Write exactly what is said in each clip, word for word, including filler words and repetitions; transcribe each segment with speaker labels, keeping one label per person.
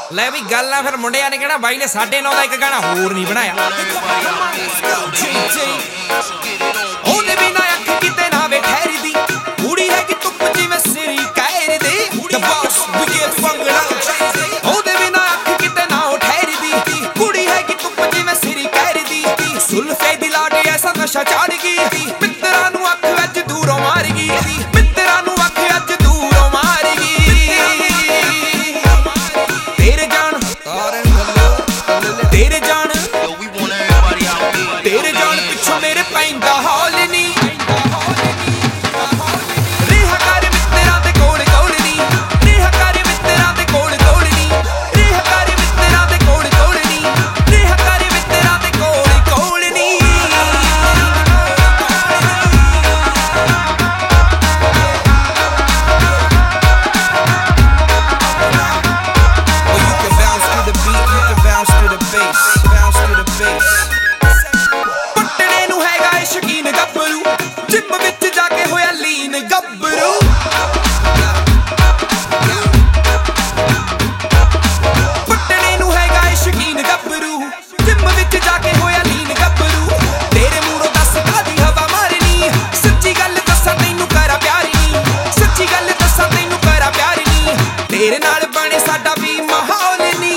Speaker 1: ਲੈ ਵੀ ਗੱਲ ਆ ਫਿਰ ਮੁੰਡਿਆਂ ਨੇ ਕਹਿਣਾ ਬਾਈ ਨੇ ਸਾਢੇ ਨੌ ਦਾ ਇੱਕ ਗਾਣਾ ਹੋਰ ਨਹੀਂ ਬਣਾਇਆ। ਉਹਨੇ ਵੀ ਨਾ ਅੱਖ ਕਿਤੇ ਨਾ ਵੇ ਠਹਿਰਦੀ, ਕੁੜੀ ਹੈ ਕਿ ਧੁੱਪ ਜਿਵੇਂ ਸਿਰੀ ਕਹਿਰ ਦੀ। The boss we get bhangra, ਉਹਦੇ ਵੀ ਨਾ ਅੱਖ ਕਿਤੇ ਨਾ ਉਹ ਠਹਿਰਦੀ, ਕੁੜੀ ਹੈ ਕਿ ਧੁੱਪ ਜਿਵੇਂ ਸਿਰੀ ਕਹਿਰ ਦੀ। ਸੁਲਫੇ ਦੀ ਲਾਡੀ ਐਸਾ ਨਸ਼ਾ ਚਾੜ ਗਈ, ਮਿੱਤਰਾਂ ਨੂੰ ਅੱਖ ਵਿੱਚ ਦੂਰੋਂ ਮਾਰ ਗਈ, ਮਿੱਤਰਾਂ ਨੂੰ ਅੱਖ ਵਿੱਚ ਦੂਰੋਂ ਮਾਰ ਗਈ। ਤੇਰੇ ਜਾਣ ਤੇਰੇ ਜਾਣ ਤੇਰੇ ਜਾਣ ਪਿੱਛੋਂ ਮੇਰੇ ਪੈਂਦਾ ਹੌਲ ਨੀ। ਰਿਹਾ ਕਰ ਮਿੱਤਰਾਂ ਦੇ ਕੋਲ ਕੋਲ ਨੀ, ਰਿਹਾ ਕਰ ਮਿੱਤਰਾਂ ਦੇ ਕੋਲ ਕੋਲ ਨੀ, ਰਿਹਾ ਕਰ ਮਿੱਤਰਾਂ ਦੇ ਕੋਲ ਕੋਲ ਨੀ, ਰਿਹਾ ਕਰ ਮਿੱਤਰਾਂ ਦੇ ਕੋਲ ਕੋਲ ਨੀ। ਪੱਟਣੇ ਨੂੰ ਹੈਗਾ ਏ ਸ਼ਕੀਨ ਗੱਭਰੂ, ਜਿੰਮ ਵਿੱਚ ਜਾ ਕੇ ਹੋਇਆ ਲੀਨ ਗੱਭਰੂ। ਪੱਟਣੇ ਨੂੰ ਹੈਗਾ ਏ ਸ਼ਕੀਨ ਗੱਭਰੂ, ਜਿੰਮ ਵਿੱਚ ਜਾ ਕੇ ਹੋਇਆ ਲੀਨ ਗੱਭਰੂ। ਤੇਰੇ ਮੂਹਰੋਂ ਦੱਸ ਕਾਹਦੀ ਹਵਾ ਮਾਰਨੀ, ਸੱਚੀ ਗੱਲ ਦੱਸਾਂ ਤੈਨੂੰ ਕਰਾਂ ਪਿਆਰ ਨੀ, ਸੱਚੀ ਗੱਲ ਦੱਸਾਂ ਤੈਨੂੰ ਕਰਾਂ ਪਿਆਰ ਨੀ। ਤੇਰੇ ਨਾਲ ਬਣੇ ਸਾਡਾ ਵੀ ਮਾਹੌਲ ਨੀ।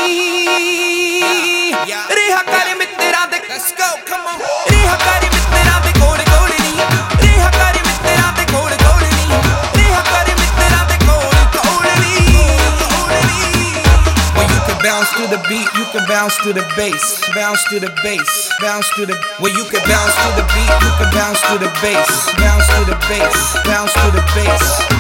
Speaker 1: ਰਿਹਾ ਕਰ ਮਿੱਤਰਾਂ ਦੇ let's go come on, ਰਿਹਾ ਕਰ ਮਿੱਤਰਾਂ ਦੇ ਕੋਲ ਕੋਲ ਨੀ, ਰਿਹਾ ਕਰ ਮਿੱਤਰਾਂ ਦੇ ਕੋਲ ਕੋਲ ਨੀ, ਰਿਹਾ ਕਰ ਮਿੱਤਰਾਂ ਦੇ ਕੋਲ ਕੋਲ ਨੀ। Well you can bounce to the beat, you can bounce to the bass, bounce to the bass, bounce to the well you can bounce to the beat, you can bounce to the bass, bounce to the bass, bounce to the bass.